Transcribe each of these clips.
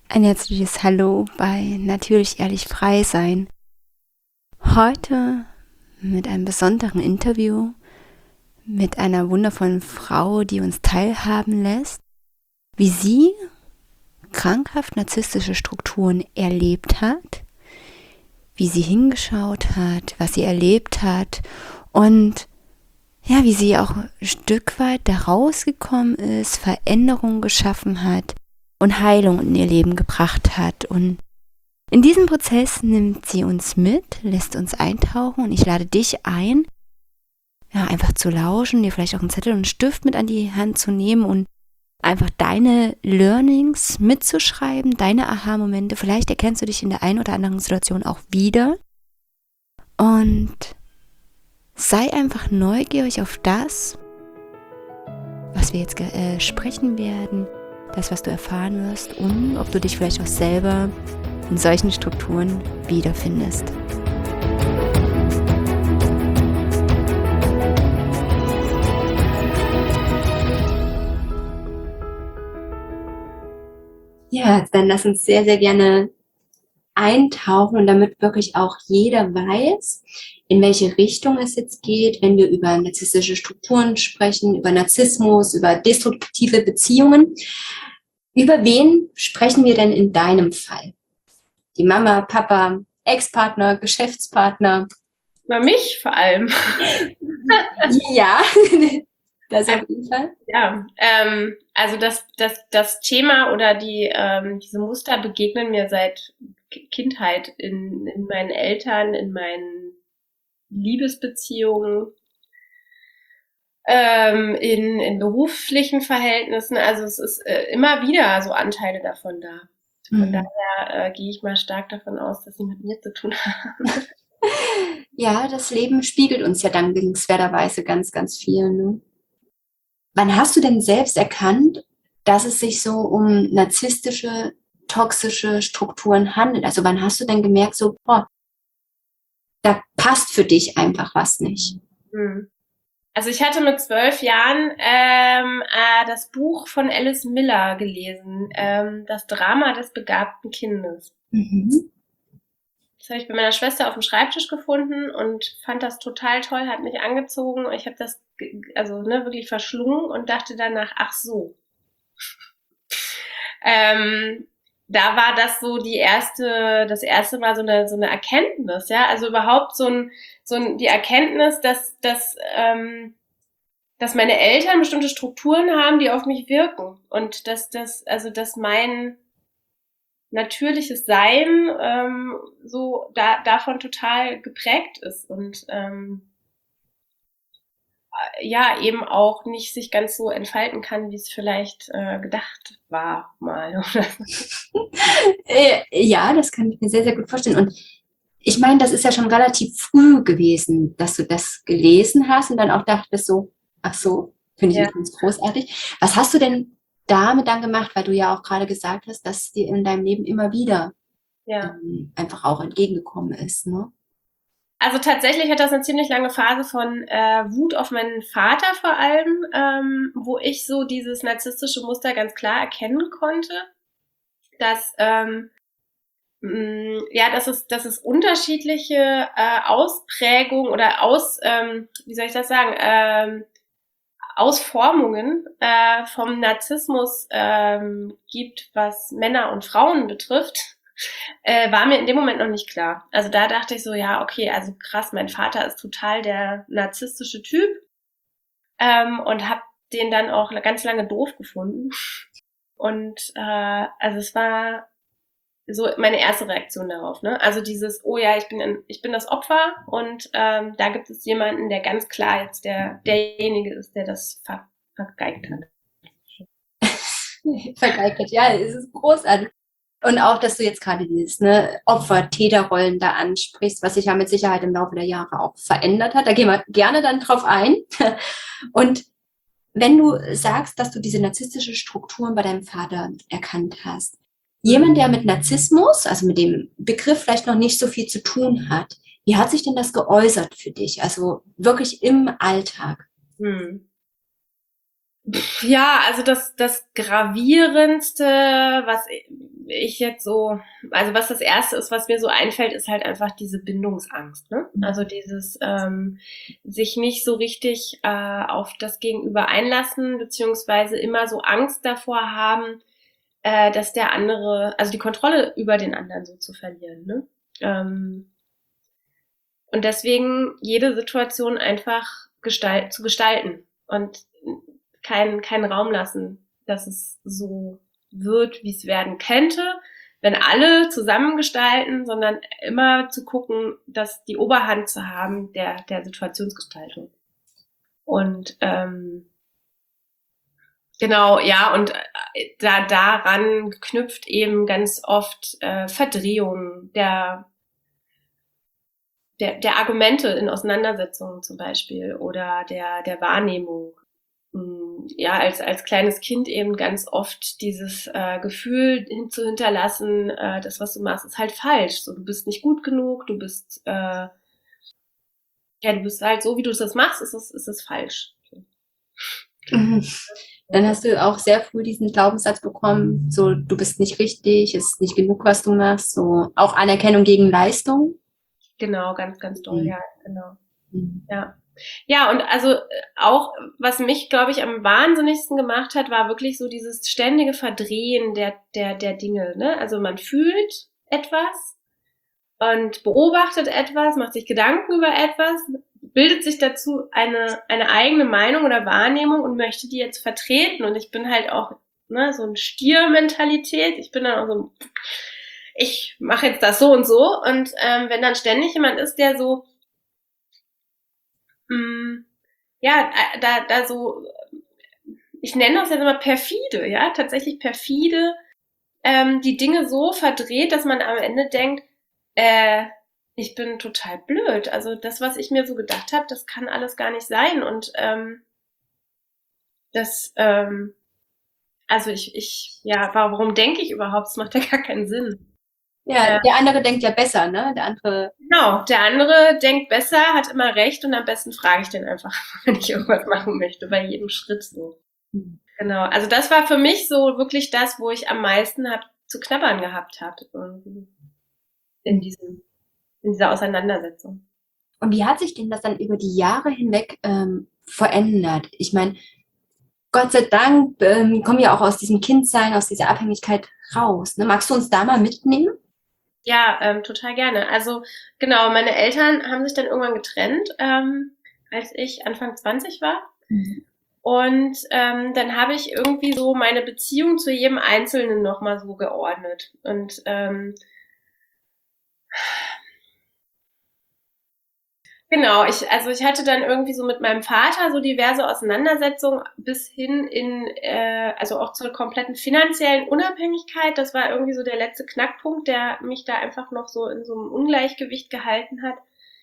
Ein herzliches Hallo bei Natürlich Ehrlich Frei Sein. Heute mit einem besonderen Interview mit einer wundervollen Frau, die uns teilhaben lässt, wie sie krankhaft narzisstische Strukturen erlebt hat, wie sie hingeschaut hat, was sie erlebt hat und ja, wie sie auch ein Stück weit da rausgekommen ist, Veränderungen geschaffen hat und Heilung in ihr Leben gebracht hat. Und in diesem Prozess nimmt sie uns mit, lässt uns eintauchen und ich lade dich ein, ja, einfach zu lauschen, dir vielleicht auch einen Zettel und einen Stift mit an die Hand zu nehmen und einfach deine Learnings mitzuschreiben, deine Aha-Momente. Vielleicht erkennst du dich in der einen oder anderen Situation auch wieder und sei einfach neugierig auf das, was wir jetzt sprechen werden, das, was du erfahren wirst und ob du dich vielleicht auch selber in solchen Strukturen wiederfindest. Ja, dann lass uns sehr, sehr gerne eintauchen und damit wirklich auch jeder weiß, in welche Richtung es jetzt geht, wenn wir über narzisstische Strukturen sprechen, über Narzissmus, über destruktive Beziehungen. Über wen sprechen wir denn in deinem Fall? Die Mama, Papa, Ex-Partner, Geschäftspartner? Über mich vor allem. Ja, das auf jeden Fall. Ja, also das Thema oder diese Muster begegnen mir seit Kindheit in meinen Eltern, in meinen Liebesbeziehungen, in beruflichen Verhältnissen. Also es ist immer wieder so Anteile davon da. Von daher gehe ich mal stark davon aus, dass sie mit mir zu tun haben. Ja, das Leben spiegelt uns ja dankenswerterweise ganz, ganz viel. Ne? Wann hast du denn selbst erkannt, dass es sich so um narzisstische, toxische Strukturen handelt? Also wann hast du denn gemerkt, so, boah, da passt für dich einfach was nicht? Also ich hatte mit 12 Jahren das Buch von Alice Miller gelesen, das Drama des begabten Kindes. Mhm. Das habe ich bei meiner Schwester auf dem Schreibtisch gefunden und fand das total toll, hat mich angezogen. Ich habe das wirklich verschlungen und dachte danach, ach so. Da war das so das erste Mal so eine Erkenntnis, ja, also überhaupt die Erkenntnis, dass meine Eltern bestimmte Strukturen haben, die auf mich wirken und dass mein natürliches Sein davon total geprägt ist und ja, eben auch nicht sich ganz so entfalten kann, wie es vielleicht gedacht war mal. Oder so. Ja, das kann ich mir sehr, sehr gut vorstellen. Und ich meine, das ist ja schon relativ früh gewesen, dass du das gelesen hast und dann auch dachtest so, ach so, finde ich ganz großartig. Was hast du denn damit dann gemacht, weil du ja auch gerade gesagt hast, dass dir in deinem Leben immer wieder einfach auch entgegengekommen ist, ne? Also tatsächlich hat das eine ziemlich lange Phase von Wut auf meinen Vater vor allem, wo ich so dieses narzisstische Muster ganz klar erkennen konnte, dass dass es unterschiedliche Ausprägungen oder wie soll ich das sagen, Ausformungen vom Narzissmus gibt, was Männer und Frauen betrifft, war mir in dem Moment noch nicht klar. Also da dachte ich so, ja, okay, also krass, mein Vater ist total der narzisstische Typ und habe den dann auch ganz lange doof gefunden. Und also es war so meine erste Reaktion darauf, ne? Also dieses, oh ja, ich bin das Opfer und da gibt es jemanden, der ganz klar jetzt derjenige ist, der das vergeigt hat. Vergeigt hat, ja, es ist großartig. Und auch, dass du jetzt gerade dieses Opfer-Täter-Rollen da ansprichst, was sich ja mit Sicherheit im Laufe der Jahre auch verändert hat. Da gehen wir gerne dann drauf ein. Und wenn du sagst, dass du diese narzisstische Strukturen bei deinem Vater erkannt hast, jemand, der mit Narzissmus, also mit dem Begriff vielleicht noch nicht so viel zu tun hat, wie hat sich denn das geäußert für dich? Also wirklich im Alltag? Ja, also das Gravierendste, was ich jetzt so, also was das Erste ist, was mir so einfällt, ist halt einfach diese Bindungsangst, ne? Also dieses sich nicht so richtig auf das Gegenüber einlassen, beziehungsweise immer so Angst davor haben, dass der andere, also die Kontrolle über den anderen so zu verlieren, ne? Und deswegen jede Situation einfach zu gestalten und keinen Raum lassen, dass es so wird, wie es werden könnte, wenn alle zusammen gestalten, sondern immer zu gucken, dass die Oberhand zu haben der Situationsgestaltung. Und genau, ja, und daran knüpft eben ganz oft Verdrehung der Argumente in Auseinandersetzungen zum Beispiel oder der Wahrnehmung. Ja, als kleines Kind eben ganz oft dieses Gefühl zu hinterlassen, das, was du machst, ist halt falsch. So, du bist nicht gut genug, du bist halt so, wie du das machst, ist es falsch. Mhm. Dann hast du auch sehr früh diesen Glaubenssatz bekommen, so du bist nicht richtig, es ist nicht genug, was du machst, so auch Anerkennung gegen Leistung. Genau, ganz, ganz doll, Mhm. ja, genau. Mhm. Ja. Ja, und also auch, was mich, glaube ich, am wahnsinnigsten gemacht hat, war wirklich so dieses ständige Verdrehen der Dinge. Ne? Also man fühlt etwas und beobachtet etwas, macht sich Gedanken über etwas, bildet sich dazu eine eigene Meinung oder Wahrnehmung und möchte die jetzt vertreten. Und ich bin halt auch so ein Stiermentalität. Ich bin dann auch so, ich mache jetzt das so und so. Und wenn dann ständig jemand ist, der so, mh, ja, da so, ich nenne das jetzt immer perfide, ja, tatsächlich perfide, die Dinge so verdreht, dass man am Ende denkt, äh, ich bin total blöd. Also das, was ich mir so gedacht habe, das kann alles gar nicht sein. Und das, also ja, warum denke ich überhaupt? Das macht ja gar keinen Sinn. Ja, der andere denkt ja besser, ne? Der andere. Genau, der andere denkt besser, hat immer recht und am besten frage ich den einfach, wenn ich irgendwas machen möchte, bei jedem Schritt so. Mhm. Genau, also das war für mich so wirklich das, wo ich am meisten zu knabbern gehabt habe irgendwie in diesem in dieser Auseinandersetzung. Und wie hat sich denn das dann über die Jahre hinweg verändert? Ich meine, Gott sei Dank kommen wir auch aus diesem Kindsein, aus dieser Abhängigkeit raus. Ne? Magst du uns da mal mitnehmen? Ja, total gerne. Also genau, meine Eltern haben sich dann irgendwann getrennt, als ich Anfang 20 war. Mhm. Und dann habe ich irgendwie so meine Beziehung zu jedem Einzelnen nochmal so geordnet. Und genau, also ich hatte dann irgendwie so mit meinem Vater so diverse Auseinandersetzungen bis hin also auch zur kompletten finanziellen Unabhängigkeit. Das war irgendwie so der letzte Knackpunkt, der mich da einfach noch so in so einem Ungleichgewicht gehalten hat.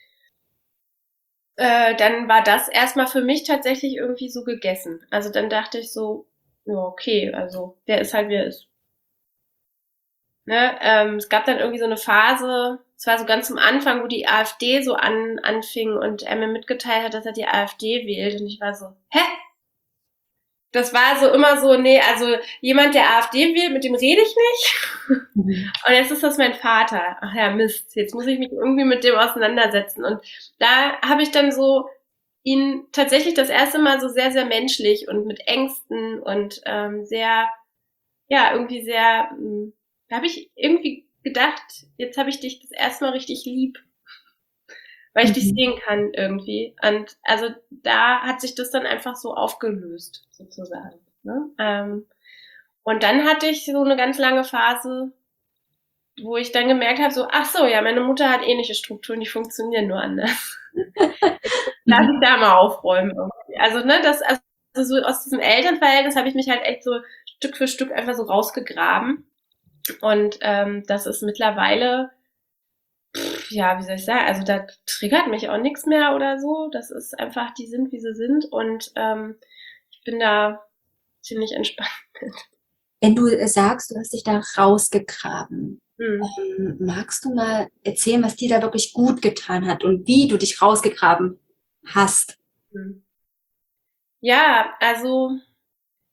Dann war das erstmal für mich tatsächlich irgendwie so gegessen. Also dann dachte ich so, ja, okay, also der ist halt, wie er ist. Ne? Es gab dann irgendwie so eine Phase, es war so ganz am Anfang, wo die AfD so anfing und er mir mitgeteilt hat, dass er die AfD wählt. Und ich war so, hä? Das war so immer so, nee, also jemand, der AfD wählt, mit dem rede ich nicht. Mhm. Und jetzt ist das mein Vater. Ach ja, Mist, jetzt muss ich mich irgendwie mit dem auseinandersetzen. Und da habe ich dann so ihn tatsächlich das erste Mal so sehr, sehr menschlich und mit Ängsten und sehr, ja, irgendwie sehr, da habe ich irgendwie gedacht, jetzt habe ich dich das erste Mal richtig lieb, weil ich dich Mhm. sehen kann irgendwie. Und also da hat sich das dann einfach so aufgelöst, sozusagen. Ne? Und dann hatte ich so eine ganz lange Phase, wo ich dann gemerkt habe, so, ach so, ja, meine Mutter hat ähnliche Strukturen, die funktionieren nur anders. Lass Mhm. ich da mal aufräumen irgendwie. Also, ne, also so aus diesem Elternverhältnis habe ich mich halt echt so Stück für Stück einfach so rausgegraben. Und das ist mittlerweile, ja, wie soll ich sagen, also da triggert mich auch nichts mehr oder so. Das ist einfach, die sind, wie sie sind. Und ich bin da ziemlich entspannt. Wenn du sagst, du hast dich da rausgegraben, Hm. magst du mal erzählen, was dir da wirklich gut getan hat und wie du dich rausgegraben hast? Hm. Ja, also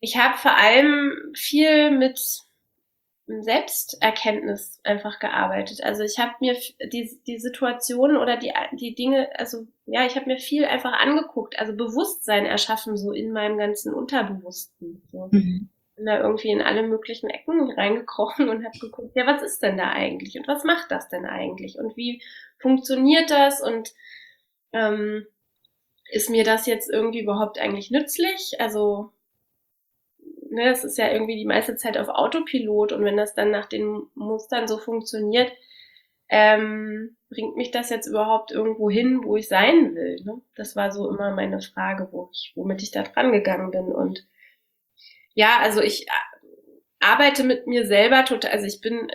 ich habe vor allem viel mit Selbsterkenntnis einfach gearbeitet. Also ich habe mir die Situationen oder die Dinge, also ja, ich habe mir viel einfach angeguckt, also Bewusstsein erschaffen, so in meinem ganzen Unterbewussten. So. Mhm. Bin da irgendwie in alle möglichen Ecken reingekrochen und habe geguckt, ja, was ist denn da eigentlich und was macht das denn eigentlich und wie funktioniert das und ähm, ist mir das jetzt irgendwie überhaupt eigentlich nützlich? Also ne, es ist ja irgendwie die meiste Zeit auf Autopilot und wenn das dann nach den Mustern so funktioniert, bringt mich das jetzt überhaupt irgendwo hin, wo ich sein will? Ne? Das war so immer meine Frage, womit ich da dran gegangen bin. Und ja, also ich arbeite mit mir selber total, also ich bin,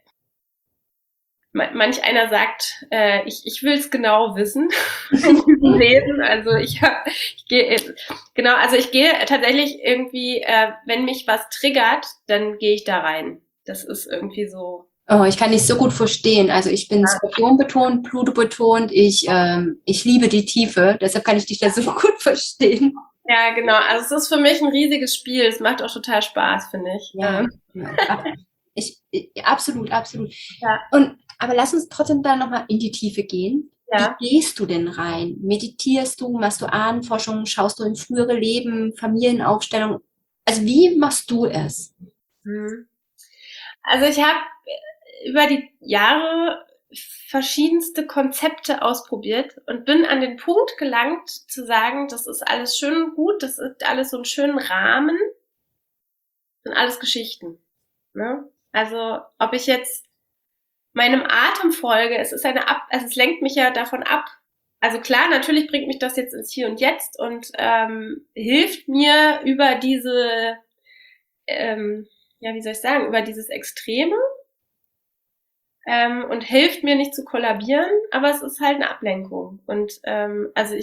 manch einer sagt, ich will es genau wissen, lesen. Also ich gehe, genau, also ich gehe tatsächlich irgendwie, wenn mich was triggert, dann gehe ich da rein. Das ist irgendwie so. Oh, ich kann dich so gut verstehen. Also ich bin Skorpion betont, Pluto betont. Ich liebe die Tiefe. Deshalb kann ich dich da so gut verstehen. Ja, genau. Also es ist für mich ein riesiges Spiel. Es macht auch total Spaß, finde ich. Ja, ja. Absolut, absolut. Ja, Aber lass uns trotzdem da nochmal in die Tiefe gehen. Wie ja. gehst du denn rein? Meditierst du? Machst du Ahnenforschung? Schaust du in frühere Leben, Familienaufstellung? Also wie machst du es? Hm. Also ich habe über die Jahre verschiedenste Konzepte ausprobiert und bin an den Punkt gelangt zu sagen, das ist alles schön und gut, das ist alles so einen schönen Rahmen, sind alles Geschichten. Ne? Also ob ich jetzt meinem Atem folge, also es lenkt mich ja davon ab. Also klar, natürlich bringt mich das jetzt ins Hier und Jetzt und hilft mir über diese, ja, wie soll ich sagen, über dieses Extreme und hilft mir nicht zu kollabieren, aber es ist halt eine Ablenkung. Und also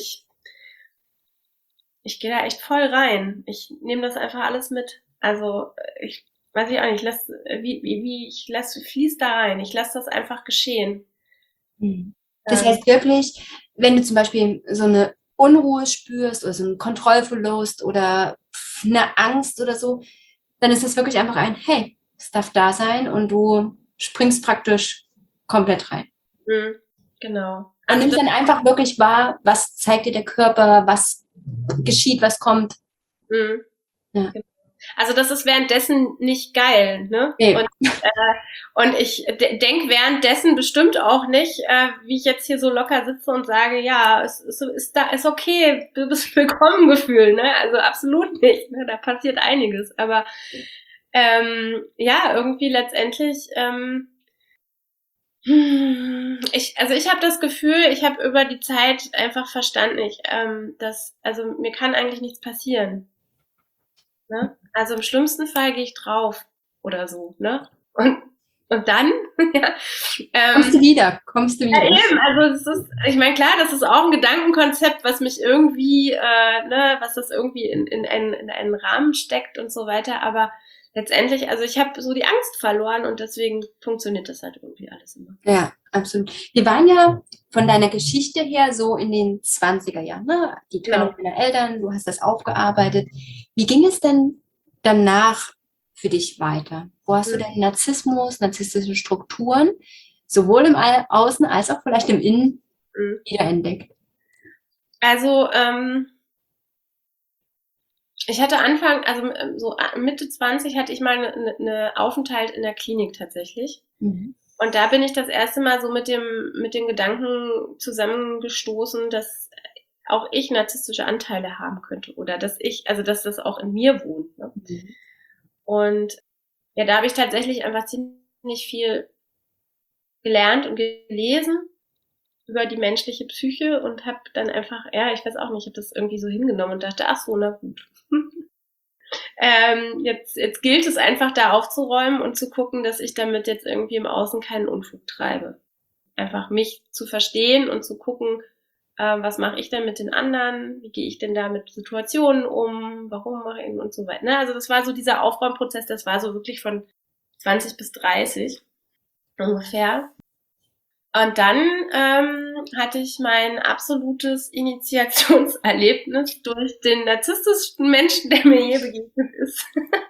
ich gehe da echt voll rein. Ich nehme das einfach alles mit. Also ich weiß ich auch nicht, fließ da rein. Ich lasse das einfach geschehen. Hm. Das Ähm, heißt wirklich, wenn du zum Beispiel so eine Unruhe spürst oder so einen Kontrollverlust oder eine Angst oder so, dann ist das wirklich einfach ein, hey, es darf da sein und du springst praktisch komplett rein. genau. Und Also nimmst das, dann einfach wirklich wahr, was zeigt dir der Körper, was geschieht, was kommt. mh, Ja. also das ist währenddessen nicht geil, ne? Nee. Und ich denke währenddessen bestimmt auch nicht, wie ich jetzt hier so locker sitze und sage, ja, ist okay, du bist willkommen Gefühl, ne? Also absolut nicht, ne? Da passiert einiges. Aber ja, irgendwie letztendlich, also ich habe das Gefühl, ich habe über die Zeit einfach verstanden, also mir kann eigentlich nichts passieren. Ne? Also im schlimmsten Fall gehe ich drauf oder so, ne? Und dann, ja, Kommst du wieder, kommst du ja wieder. eben, also ich meine, klar, das ist auch ein Gedankenkonzept, was mich irgendwie, ne, was das irgendwie in einen Rahmen steckt und so weiter, aber letztendlich, also ich habe so die Angst verloren und deswegen funktioniert das halt irgendwie alles immer. Ja, absolut. Wir waren ja von deiner Geschichte her so in den 20er Jahren, ne? Die Trennung Genau. deiner Eltern, du hast das aufgearbeitet. Wie ging es denn danach für dich weiter? Wo hast du Mhm. denn Narzissmus, narzisstische Strukturen, sowohl im Außen als auch vielleicht im Innen Mhm. wiederentdeckt? Also, ich hatte so Mitte 20 hatte ich mal eine Aufenthalt in der Klinik tatsächlich. Mhm. Und da bin ich das erste Mal so mit dem Gedanken zusammengestoßen, dass auch ich narzisstische Anteile haben könnte oder dass das auch in mir wohnt. Ne? Mhm. Und ja, da habe ich tatsächlich einfach ziemlich viel gelernt und gelesen über die menschliche Psyche und habe dann einfach, ja, ich weiß auch nicht, ich habe das irgendwie so hingenommen und dachte, ach so, na gut. Jetzt gilt es einfach da aufzuräumen und zu gucken, dass ich damit jetzt irgendwie im Außen keinen Unfug treibe. Einfach mich zu verstehen und zu gucken, was mache ich denn mit den anderen, wie gehe ich denn da mit Situationen um, warum mache ich und so weiter. Ne? Also das war so dieser Aufräumprozess, das war so wirklich von 20 bis 30 ungefähr. Und dann hatte ich mein absolutes Initiationserlebnis durch den narzisstischsten Menschen, der mir je begegnet ist.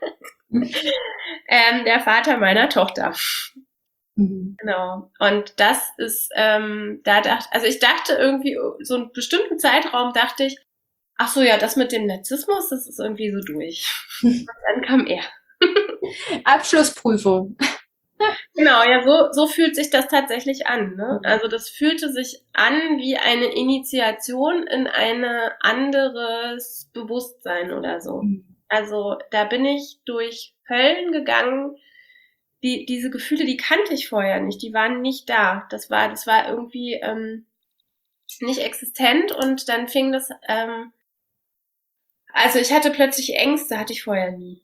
Der Vater meiner Tochter. Genau. Und das ist, ich dachte irgendwie, so einen bestimmten Zeitraum dachte ich, ach so, ja, das mit dem Narzissmus, das ist irgendwie so durch. Und dann kam er. Abschlussprüfung. Genau, ja, so fühlt sich das tatsächlich an, ne? Also das fühlte sich an wie eine Initiation in ein anderes Bewusstsein oder so. Also da bin ich durch Höllen gegangen. Diese Gefühle, die kannte ich vorher nicht, die waren nicht da. Das war irgendwie nicht existent und dann fing das, also ich hatte plötzlich Ängste, hatte ich vorher nie.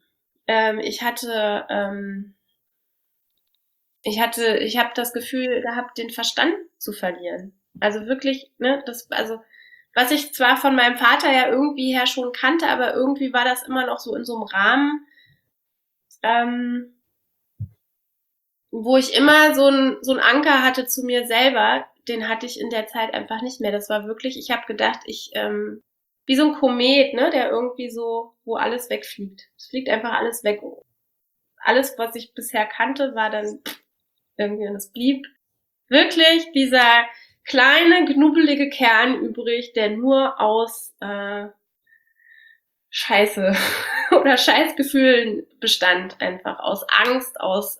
Ich habe das Gefühl gehabt, den Verstand zu verlieren. Also wirklich, ne, was ich zwar von meinem Vater ja irgendwie her schon kannte, aber irgendwie war das immer noch so in so einem Rahmen, ähm, wo ich immer so ein Anker hatte zu mir selber, den hatte ich in der Zeit einfach nicht mehr. Das war wirklich, ich habe gedacht, wie so ein Komet, ne, der irgendwie so, wo alles wegfliegt. Es fliegt einfach alles weg. Alles, was ich bisher kannte, war dann irgendwie, und es blieb wirklich dieser kleine, knubbelige Kern übrig, der nur aus Scheiße oder Scheißgefühlen bestand, einfach aus Angst, aus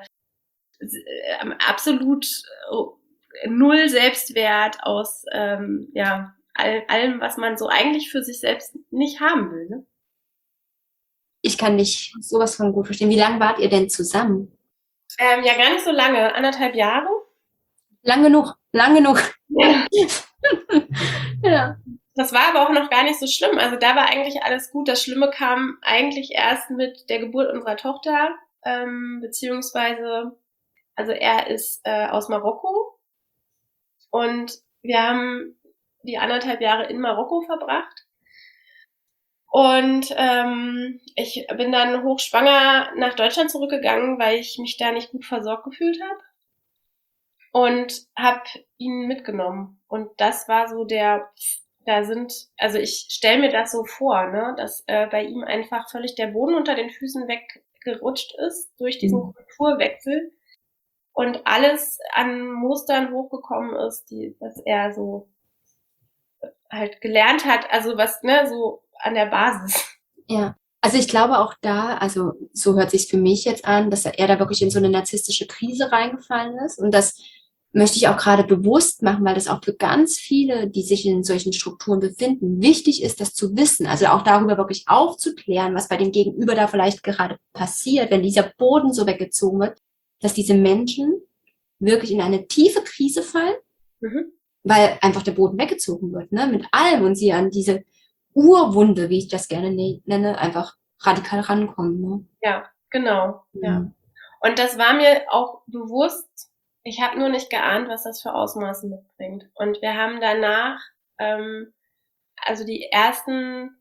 absolut null Selbstwert, aus allem, was man so eigentlich für sich selbst nicht haben will. Ne? Ich kann dich sowas von gut verstehen. Wie lange wart ihr denn zusammen? Ja, gar nicht so lange, 1,5 Jahre. Lang genug, lang genug. Ja. Ja. Das war aber auch noch gar nicht so schlimm. Also da war eigentlich alles gut. Das Schlimme kam eigentlich erst mit der Geburt unserer Tochter, beziehungsweise, also er ist aus Marokko und wir haben die 1,5 Jahre in Marokko verbracht. Und ich bin dann hochschwanger nach Deutschland zurückgegangen, weil ich mich da nicht gut versorgt gefühlt habe und habe ihn mitgenommen. Und das war so also ich stelle mir das so vor, ne, dass bei ihm einfach völlig der Boden unter den Füßen weggerutscht ist durch diesen Kulturwechsel und alles an Mustern hochgekommen ist, dass er so halt gelernt hat, also was, ne, so an der Basis. Ja. Also ich glaube auch da, also so hört sich für mich jetzt an, dass er da wirklich in so eine narzisstische Krise reingefallen ist. Und das möchte ich auch gerade bewusst machen, weil das auch für ganz viele, die sich in solchen Strukturen befinden, wichtig ist, das zu wissen. Also auch darüber wirklich aufzuklären, was bei dem Gegenüber da vielleicht gerade passiert, wenn dieser Boden so weggezogen wird, dass diese Menschen wirklich in eine tiefe Krise fallen, weil einfach der Boden weggezogen wird, ne, mit allem und sie an diese Urwunde, wie ich das gerne nenne, einfach radikal rankommen. Ne? Ja, genau. Ja. Und das war mir auch bewusst. Ich habe nur nicht geahnt, was das für Ausmaße mitbringt. Und wir haben danach, also die ersten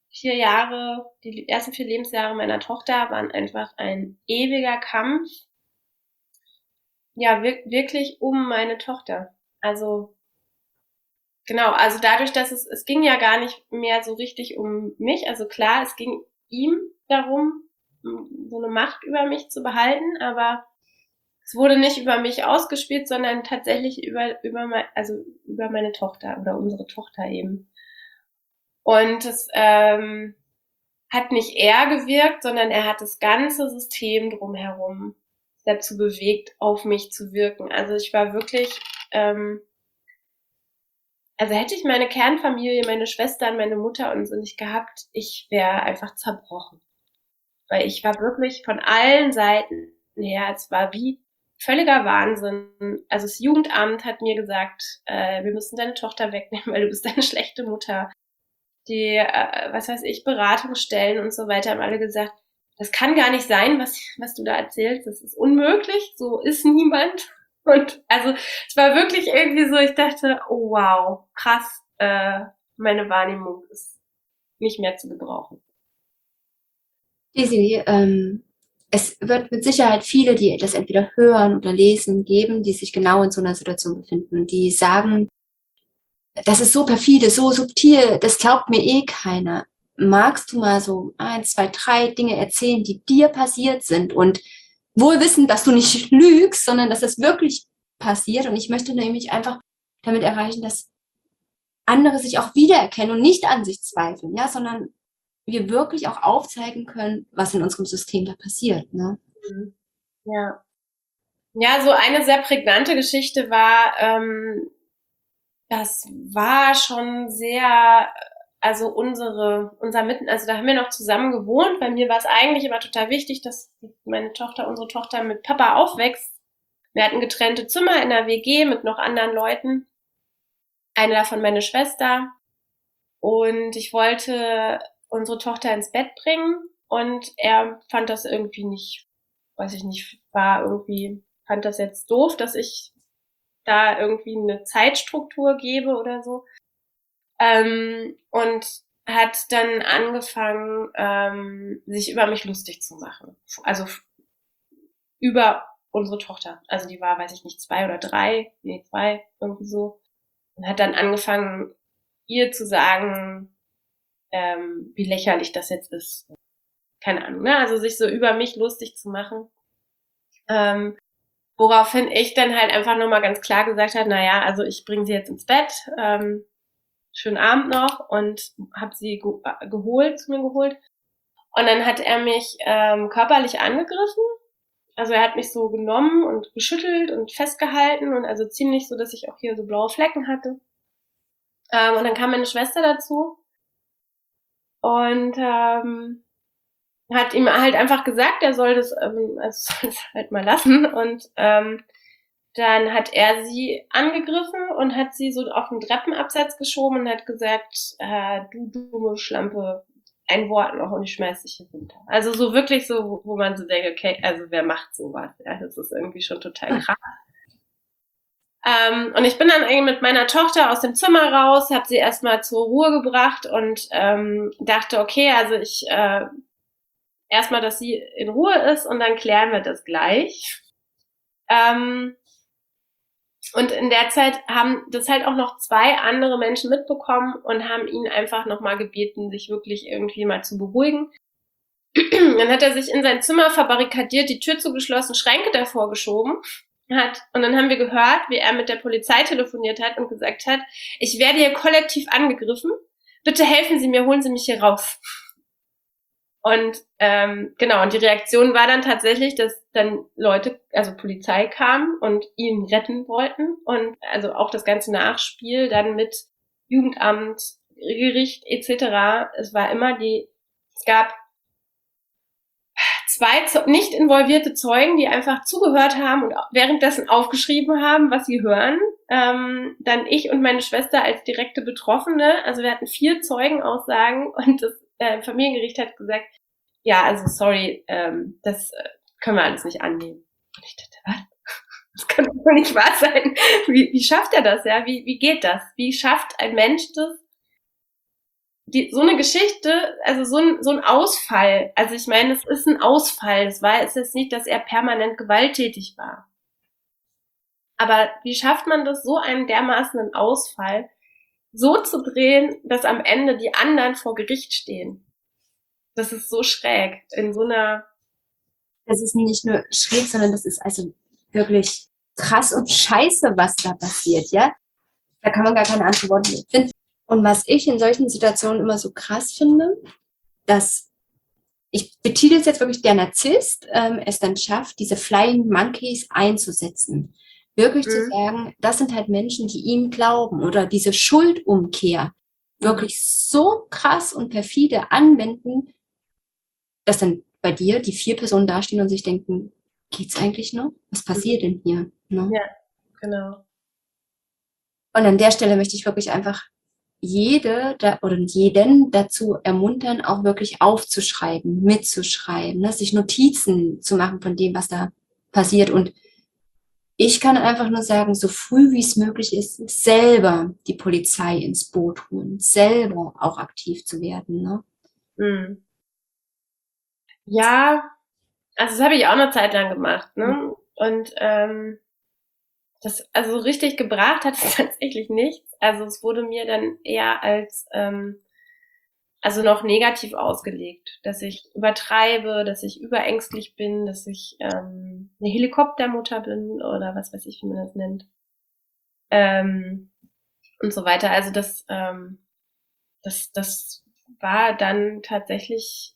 4 Lebensjahre meiner Tochter waren einfach ein ewiger Kampf. Ja, wirklich um meine Tochter. Also genau, also dadurch, dass es ging ja gar nicht mehr so richtig um mich. Also klar, es ging ihm darum, so eine Macht über mich zu behalten, aber es wurde nicht über mich ausgespielt, sondern tatsächlich über meine Tochter oder unsere Tochter eben. Und es hat nicht er gewirkt, sondern er hat das ganze System drumherum dazu bewegt, auf mich zu wirken. Also ich war wirklich, also hätte ich meine Kernfamilie, meine Schwestern, meine Mutter und so nicht gehabt, ich wäre einfach zerbrochen. Weil ich war wirklich von allen Seiten her, es war wie völliger Wahnsinn. Also das Jugendamt hat mir gesagt, wir müssen deine Tochter wegnehmen, weil du bist eine schlechte Mutter. Die, was weiß ich, Beratungsstellen und so weiter haben alle gesagt, das kann gar nicht sein, was du da erzählst. Das ist unmöglich, so ist niemand. Und also es war wirklich irgendwie so, ich dachte, oh wow, krass, meine Wahrnehmung ist nicht mehr zu gebrauchen. Desiree, es wird mit Sicherheit viele, die das entweder hören oder lesen, geben, die sich genau in so einer Situation befinden, die sagen, das ist so perfide, so subtil, das glaubt mir eh keiner. Magst du mal so 1, 2, 3 Dinge erzählen, die dir passiert sind und wohl wissen, dass du nicht lügst, sondern dass es wirklich passiert. Und ich möchte nämlich einfach damit erreichen, dass andere sich auch wiedererkennen und nicht an sich zweifeln, ja, sondern wir wirklich auch aufzeigen können, was in unserem System da passiert. Ne? Ja. Ja, so eine sehr prägnante Geschichte war, das war schon sehr, also unser Mitten, also da haben wir noch zusammen gewohnt. Bei mir war es eigentlich immer total wichtig, dass unsere Tochter mit Papa aufwächst. Wir hatten getrennte Zimmer in der WG mit noch anderen Leuten. Eine davon meine Schwester. Und ich wollte unsere Tochter ins Bett bringen und er fand das irgendwie nicht, weiß ich nicht, fand das jetzt doof, dass ich da irgendwie eine Zeitstruktur gebe oder so. Und hat dann angefangen, sich über mich lustig zu machen. Also über unsere Tochter. Also die war, weiß ich nicht, 2 oder 3, nee, 2, irgendwie so. Und hat dann angefangen, ihr zu sagen, wie lächerlich das jetzt ist. Keine Ahnung, ne? Also sich so über mich lustig zu machen. Woraufhin ich dann halt einfach nochmal ganz klar gesagt habe, naja, also ich bringe sie jetzt ins Bett, schönen Abend noch und habe sie zu mir geholt. Und dann hat er mich körperlich angegriffen. Also er hat mich so genommen und geschüttelt und festgehalten und also ziemlich so, dass ich auch hier so blaue Flecken hatte. Und dann kam meine Schwester dazu und hat ihm halt einfach gesagt, er soll soll das halt mal lassen. Und dann hat er sie angegriffen und hat sie so auf den Treppenabsatz geschoben und hat gesagt, du dumme Schlampe, ein Wort noch und ich schmeiß dich hier runter. Also so wirklich so, wo man so denkt, okay, also wer macht sowas? Ja, das ist irgendwie schon total krass. Und ich bin dann irgendwie mit meiner Tochter aus dem Zimmer raus, habe sie erstmal zur Ruhe gebracht und dachte, okay, also ich erstmal, dass sie in Ruhe ist und dann klären wir das gleich. Und in der Zeit haben das halt auch noch 2 andere Menschen mitbekommen und haben ihn einfach nochmal gebeten, sich wirklich irgendwie mal zu beruhigen. Dann hat er sich in sein Zimmer verbarrikadiert, die Tür zugeschlossen, Schränke davor geschoben und dann haben wir gehört, wie er mit der Polizei telefoniert hat und gesagt hat, ich werde hier kollektiv angegriffen, bitte helfen Sie mir, holen Sie mich hier raus. Und genau, und die Reaktion war dann tatsächlich, dass dann Leute, also Polizei kam und ihn retten wollten und also auch das ganze Nachspiel dann mit Jugendamt, Gericht etc. Es gab 2 nicht involvierte Zeugen, die einfach zugehört haben und währenddessen aufgeschrieben haben, was sie hören. Dann ich und meine Schwester als direkte Betroffene. Also wir hatten 4 Zeugenaussagen und das Familiengericht hat gesagt, ja, also sorry, das können wir alles nicht annehmen. Und ich dachte, was? Das kann doch nicht wahr sein. Wie schafft er das? Ja, wie geht das? Wie schafft ein Mensch das? So eine Geschichte, also so ein Ausfall. Also ich meine, es ist ein Ausfall. Es ist jetzt nicht, dass er permanent gewalttätig war. Aber wie schafft man das, so einen dermaßenen Ausfall so zu drehen, dass am Ende die anderen vor Gericht stehen? Das ist so schräg in so einer. Das ist nicht nur schräg, sondern das ist also wirklich krass und scheiße, was da passiert, ja? Da kann man gar keine anderen Worte finden. Und was ich in solchen Situationen immer so krass finde, dass ich betitel es jetzt wirklich, der Narzisst es dann schafft, diese Flying Monkeys einzusetzen. Wirklich zu sagen, das sind halt Menschen, die ihm glauben oder diese Schuldumkehr wirklich so krass und perfide anwenden, dass dann bei dir die 4 Personen dastehen und sich denken, geht's eigentlich noch? Was passiert denn hier? Ne? Ja, genau. Und an der Stelle möchte ich wirklich einfach jeden dazu ermuntern, auch wirklich aufzuschreiben, mitzuschreiben, ne? Sich Notizen zu machen von dem, was da passiert. Und ich kann einfach nur sagen, so früh wie es möglich ist, selber die Polizei ins Boot holen, selber auch aktiv zu werden. Ne? Ja, Also das habe ich auch eine Zeit lang gemacht, ne? Und das, also richtig gebracht hat es tatsächlich nichts. Also es wurde mir dann eher als also noch negativ ausgelegt, dass ich übertreibe, dass ich überängstlich bin, dass ich eine Helikoptermutter bin oder was weiß ich, wie man das nennt. Ähm, und so weiter. Also das war dann tatsächlich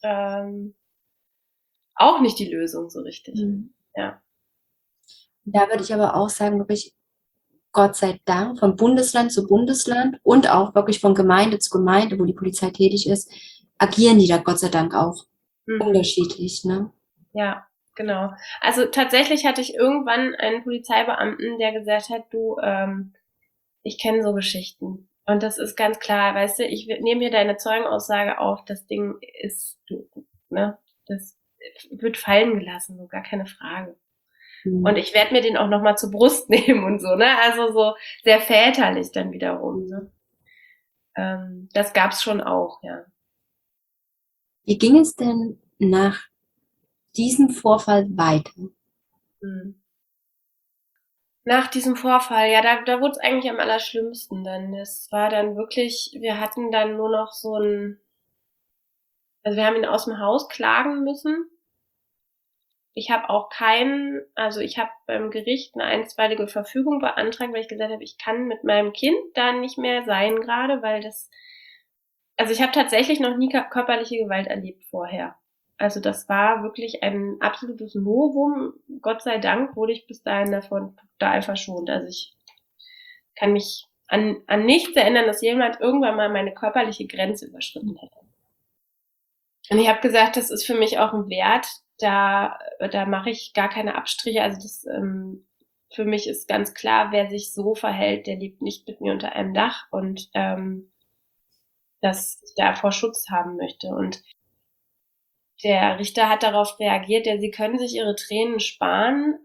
auch nicht die Lösung so richtig. Mhm. Ja. Da würde ich aber auch sagen, wirklich, Gott sei Dank, von Bundesland zu Bundesland und auch wirklich von Gemeinde zu Gemeinde, wo die Polizei tätig ist, agieren die da Gott sei Dank auch Mhm. unterschiedlich, ne? Ja, genau. Also tatsächlich hatte ich irgendwann einen Polizeibeamten, der gesagt hat, du, ich kenne so Geschichten. Und das ist ganz klar, weißt du, ich nehme hier deine Zeugenaussage auf, das Ding ist, ne, das wird fallen gelassen, so gar keine Frage. Und Mhm. ich werde mir den auch nochmal zur Brust nehmen und so, ne? Also so sehr väterlich dann wiederum, ne? Das gab's schon auch, ja. Wie ging es denn nach diesem Vorfall weiter? Hm. Nach diesem Vorfall, ja, da wurde es eigentlich am allerschlimmsten dann. Es war dann wirklich, wir hatten dann nur noch so ein, also wir haben ihn aus dem Haus klagen müssen. Ich habe auch keinen, also ich habe beim Gericht eine einstweilige Verfügung beantragt, weil ich gesagt habe, ich kann mit meinem Kind da nicht mehr sein gerade, weil das, also ich habe tatsächlich noch nie körperliche Gewalt erlebt vorher. Also das war wirklich ein absolutes Novum. Gott sei Dank wurde ich bis dahin davon total verschont. Also ich kann mich an nichts erinnern, dass jemand irgendwann mal meine körperliche Grenze überschritten hätte. Und ich habe gesagt, das ist für mich auch ein Wert, da mache ich gar keine Abstriche. Also das für mich ist ganz klar, wer sich so verhält, der lebt nicht mit mir unter einem Dach und dass ich davor Schutz haben möchte. Und der Richter hat darauf reagiert, ja, sie können sich ihre Tränen sparen.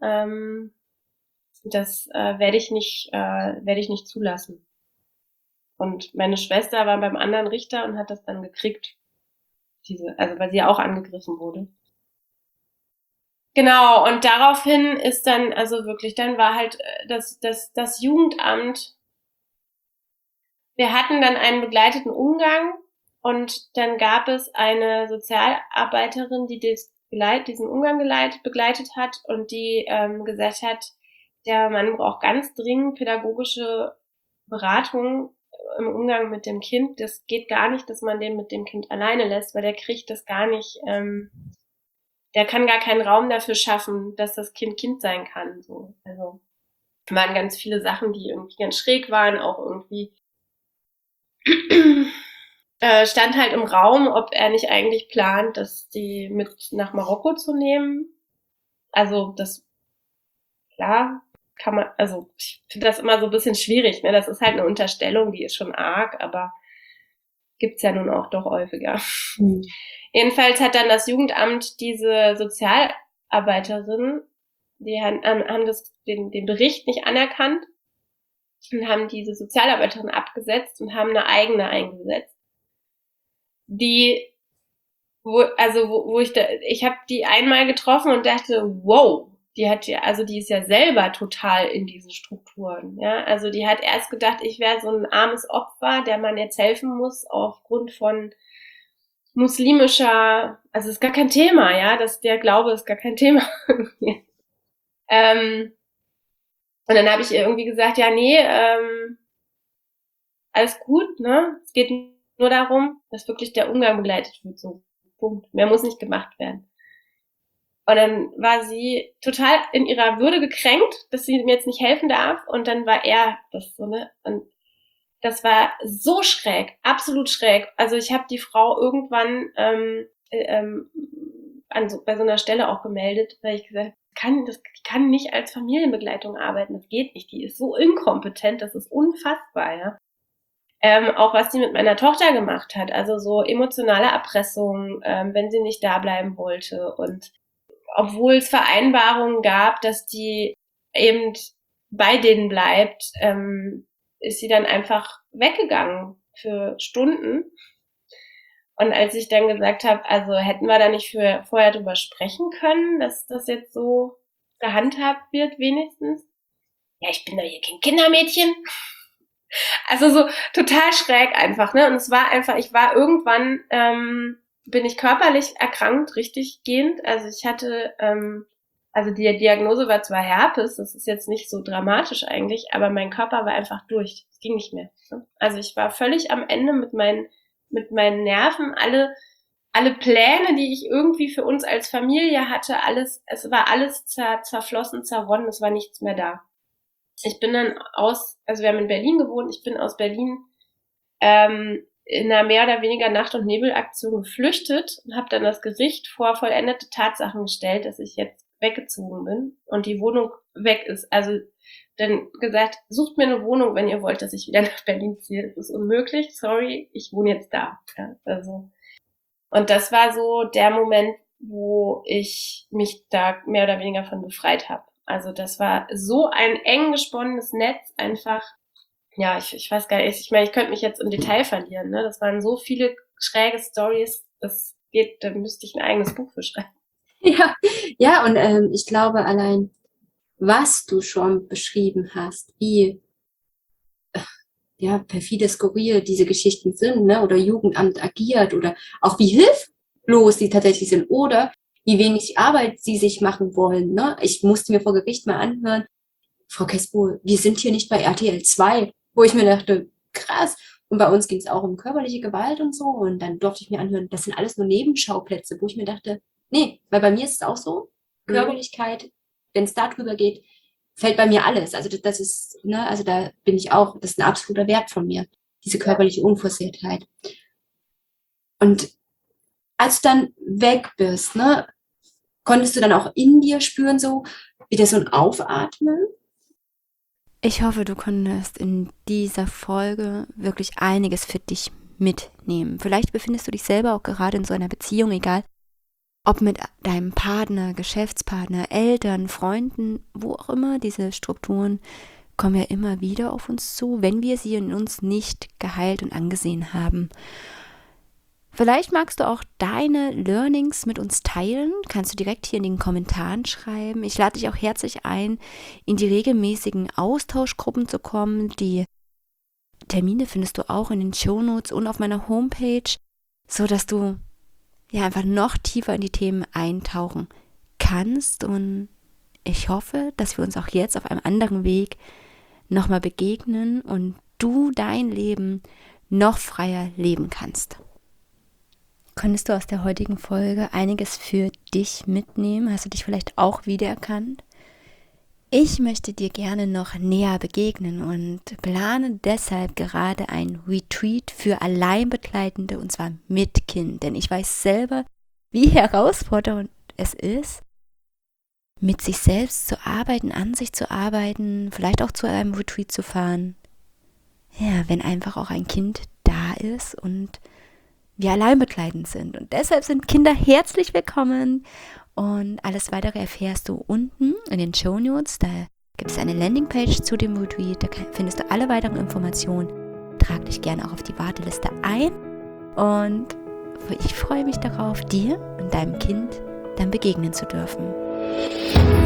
Das werde ich nicht zulassen. Und meine Schwester war beim anderen Richter und hat das dann gekriegt, also weil sie ja auch angegriffen wurde. Genau, und daraufhin ist dann, also wirklich, dann war halt das Jugendamt, wir hatten dann einen begleiteten Umgang und dann gab es eine Sozialarbeiterin, die diesen Umgang begleitet hat und die gesagt hat, der Mann braucht ganz dringend pädagogische Beratung im Umgang mit dem Kind. Das geht gar nicht, dass man den mit dem Kind alleine lässt, weil der kriegt das gar nicht, der kann gar keinen Raum dafür schaffen, dass das Kind Kind sein kann. So. Also waren ganz viele Sachen, die irgendwie ganz schräg waren, auch irgendwie stand halt im Raum, ob er nicht eigentlich plant, dass die mit nach Marokko zu nehmen. Also das, klar, kann man, also ich finde das immer so ein bisschen schwierig, ne? Das ist halt eine Unterstellung, die ist schon arg, aber gibt's ja nun auch doch häufiger. Mhm. Jedenfalls hat dann das Jugendamt diese Sozialarbeiterin, die haben den Bericht nicht anerkannt und haben diese Sozialarbeiterin abgesetzt und haben eine eigene eingesetzt, die ich habe die einmal getroffen und dachte, wow, die ist ja selber total in diesen Strukturen, ja, also die hat erst gedacht, ich wäre so ein armes Opfer, der man jetzt helfen muss aufgrund von muslimischer, also ist gar kein Thema, ja, der Glaube ist gar kein Thema. ähm, und dann habe ich ihr irgendwie gesagt, ja, nee, alles gut, ne? Es geht nur darum, dass wirklich der Umgang begleitet wird, so. Punkt. Mehr muss nicht gemacht werden. Und dann war sie total in ihrer Würde gekränkt, dass sie mir jetzt nicht helfen darf. Und dann war er das so, ne? Und das war so schräg, absolut schräg. Also ich habe die Frau irgendwann bei so einer Stelle auch gemeldet, weil ich gesagt habe, die kann nicht als Familienbegleitung arbeiten. Das geht nicht. Die ist so inkompetent, das ist unfassbar, ja. Auch was sie mit meiner Tochter gemacht hat, also so emotionale Erpressung, wenn sie nicht da bleiben wollte. Und obwohl es Vereinbarungen gab, dass die eben bei denen bleibt, ist sie dann einfach weggegangen für Stunden Und als ich dann gesagt habe, also hätten wir da nicht vorher drüber sprechen können, dass das jetzt so gehandhabt wird wenigstens. Ja, ich bin doch hier kein Kindermädchen. Also so total schräg einfach, ne? Und es war einfach, ich war irgendwann, bin ich körperlich erkrankt, richtig gehend. Also ich hatte, also die Diagnose war zwar Herpes, das ist jetzt nicht so dramatisch eigentlich, aber mein Körper war einfach durch. Es ging nicht mehr. Ne? Also ich war völlig am Ende mit meinen Nerven, alle Pläne, die ich irgendwie für uns als Familie hatte, es war alles zerflossen, zerronnen, es war nichts mehr da. Ich bin dann also wir haben in Berlin gewohnt, ich bin aus Berlin in einer mehr oder weniger Nacht- und Nebelaktion geflüchtet und habe dann das Gericht vor vollendete Tatsachen gestellt, dass ich jetzt weggezogen bin und die Wohnung weg ist. Also dann gesagt, sucht mir eine Wohnung, wenn ihr wollt, dass ich wieder nach Berlin ziehe. Das ist unmöglich, sorry, ich wohne jetzt da. Ja, also. Und das war so der Moment, wo ich mich da mehr oder weniger von befreit habe. Also das war so ein eng gesponnenes Netz einfach. Ja, ich weiß gar nicht, ich meine, ich könnte mich jetzt im Detail verlieren, ne? Das waren so viele schräge Stories, da müsste ich ein eigenes Buch für schreiben. Ja, und ich glaube allein, was du schon beschrieben hast, wie ja, perfide, skurril diese Geschichten sind, ne? Oder Jugendamt agiert oder auch wie hilflos sie tatsächlich sind oder wie wenig Arbeit sie sich machen wollen, ne? Ich musste mir vor Gericht mal anhören, Frau Kespo, wir sind hier nicht bei RTL 2, wo ich mir dachte, krass. Und bei uns ging es auch um körperliche Gewalt und so. Und dann durfte ich mir anhören, das sind alles nur Nebenschauplätze, wo ich mir dachte, nee, weil bei mir ist es auch so, Körperlichkeit, wenn es darüber geht, fällt bei mir alles. Also das ist, ne, also da bin ich auch, das ist ein absoluter Wert von mir, diese körperliche Unversehrtheit. Und als du dann weg bist, ne, konntest du dann auch in dir spüren, so wieder so ein Aufatmen? Ich hoffe, du konntest in dieser Folge wirklich einiges für dich mitnehmen. Vielleicht befindest du dich selber auch gerade in so einer Beziehung, egal ob mit deinem Partner, Geschäftspartner, Eltern, Freunden, wo auch immer. Diese Strukturen kommen ja immer wieder auf uns zu, wenn wir sie in uns nicht geheilt und angesehen haben. Vielleicht magst du auch deine Learnings mit uns teilen. Kannst du direkt hier in den Kommentaren schreiben. Ich lade dich auch herzlich ein, in die regelmäßigen Austauschgruppen zu kommen. Die Termine findest du auch in den Shownotes und auf meiner Homepage, sodass du ja einfach noch tiefer in die Themen eintauchen kannst. Und ich hoffe, dass wir uns auch jetzt auf einem anderen Weg nochmal begegnen und du dein Leben noch freier leben kannst. Konntest du aus der heutigen Folge einiges für dich mitnehmen? Hast du dich vielleicht auch wiedererkannt? Ich möchte dir gerne noch näher begegnen und plane deshalb gerade ein Retreat für Alleinbegleitende und zwar mit Kind. Denn ich weiß selber, wie herausfordernd es ist, mit sich selbst zu arbeiten, an sich zu arbeiten, vielleicht auch zu einem Retreat zu fahren. Ja, wenn einfach auch ein Kind da ist und wir alleinbegleitend sind. Und deshalb sind Kinder herzlich willkommen. Und alles weitere erfährst du unten in den Shownotes. Da gibt es eine Landingpage zu dem Retreat. Da findest du alle weiteren Informationen. Trag dich gerne auch auf die Warteliste ein. Und ich freue mich darauf, dir und deinem Kind dann begegnen zu dürfen.